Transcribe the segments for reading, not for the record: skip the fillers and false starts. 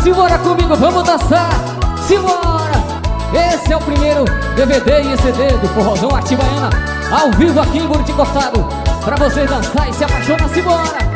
simbora comigo, vamos dançar, simbora. Esse é o primeiro DVD e CD do Forrozão Arte Baiana, ao vivo aqui em Buriti Cortado, pra vocês dançar e se apaixonar, simbora.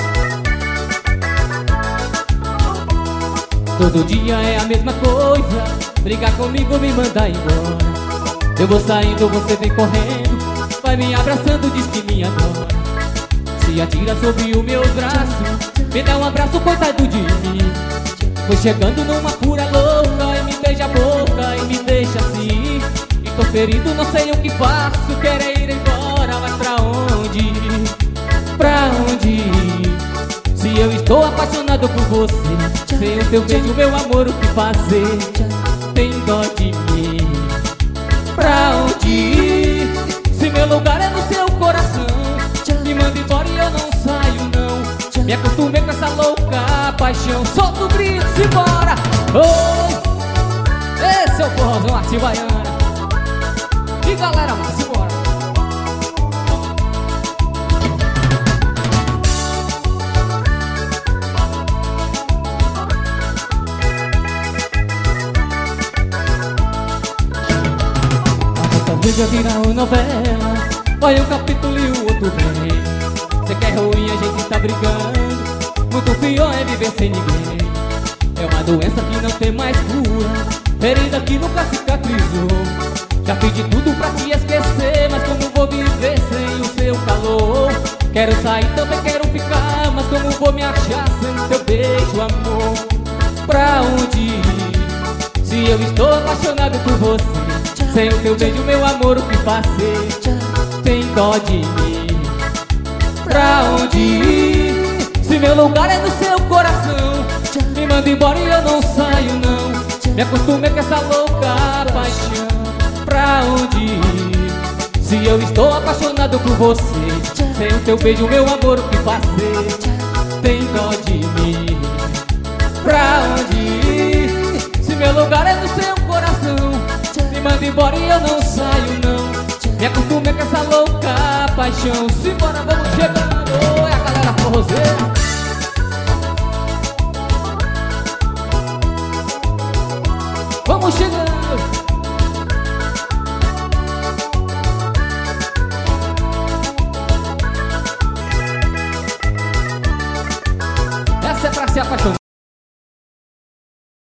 Todo dia é a mesma coisa, brigar comigo, me mandar embora. Eu vou saindo, você vem correndo, vai me abraçando, diz que me adora. Se atira sobre o meu braço, me dá um abraço, coitado de mim. Foi chegando numa pura louca e me beija a boca e me deixa assim. E tô ferido, não sei o que faço, quero ir embora, mas pra onde? Pra onde? Se eu estou apaixonado por você, sem o teu beijo, meu amor, o que fazer? Tem dó de mim. Pra onde ir? Se meu lugar é no seu coração, me manda embora e eu não saio não. Me acostumei com essa louca paixão. Solta o grito, simbora! Oi! Esse é o Forrozão Arte Baiana. E galera, vamos simbora! Briga vira uma novela, vai um capítulo e o outro vem. Cê quer ruim, a gente tá brigando, muito pior é viver sem ninguém. É uma doença que não tem mais cura, ferida que nunca cicatrizou. Já fiz de tudo pra te esquecer, mas como vou viver sem o seu calor? Quero sair, também quero ficar, mas como vou me achar sem teu beijo, amor? Pra onde ir? Se eu estou apaixonado por você, sem o teu beijo, meu amor, o que fazer? Tem dó de mim. Pra onde ir? Se meu lugar é no seu coração, me manda embora e eu não saio não. Me acostumei com essa louca paixão. Pra onde ir? Se eu estou apaixonado por você, sem o teu beijo, meu amor, o que fazer? Tem dó de mim. Pra onde ir? Se meu lugar é no seu coração, me manda embora e eu não saio não. Me acostumei com essa louca paixão. Simbora, vamos chegando. É a galera forrozeira. Vamos chegando. Essa é pra se apaixonar.